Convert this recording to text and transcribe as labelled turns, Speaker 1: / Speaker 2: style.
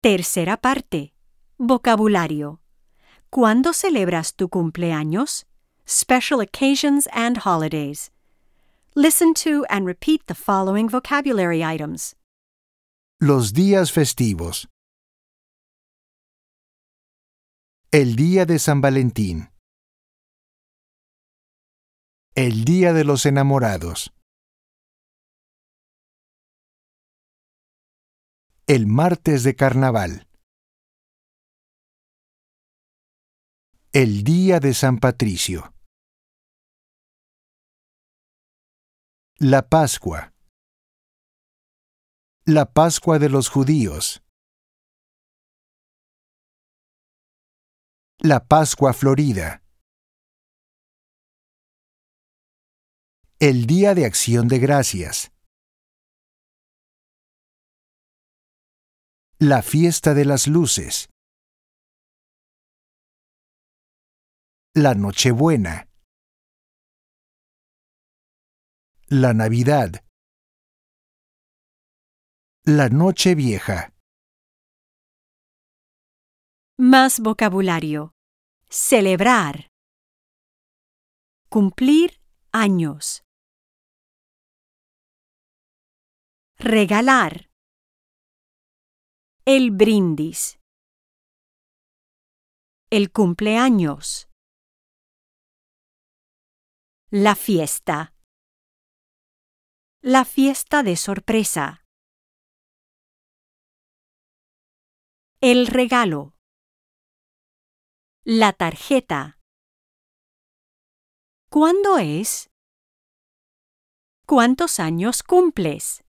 Speaker 1: Tercera parte. Vocabulario. ¿Cuándo celebras tu cumpleaños? Special occasions and holidays. Listen to and repeat the following vocabulary items.
Speaker 2: Los días festivos. El día de San Valentín. El día de los enamorados. El martes de carnaval. El día de San Patricio. La Pascua. La Pascua de los judíos. La Pascua Florida. El Día de Acción de Gracias. La Fiesta de las Luces. La Nochebuena. La Navidad. La Noche Vieja.
Speaker 1: Más vocabulario. Celebrar. Cumplir años. Regalar. El brindis. El cumpleaños. La fiesta. La fiesta de sorpresa. El regalo. La tarjeta. ¿Cuándo es? ¿Cuántos años cumples?